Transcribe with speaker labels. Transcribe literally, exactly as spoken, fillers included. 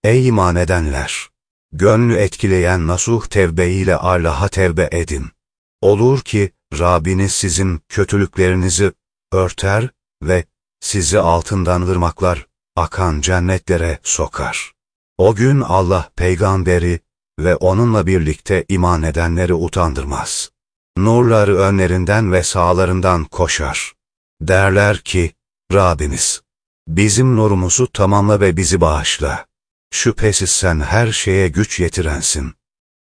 Speaker 1: Ey iman edenler! Gönlü etkileyen nasuh tevbe ile Allah'a tevbe edin. Olur ki Rabbiniz sizin kötülüklerinizi örter ve sizi altından ırmaklar akan cennetlere sokar. O gün Allah peygamberi ve onunla birlikte iman edenleri utandırmaz. Nurları önlerinden ve sağlarından koşar. Derler ki, Rabbimiz, bizim nurumuzu tamamla ve bizi bağışla. Şüphesiz sen her şeye güç yetirensin.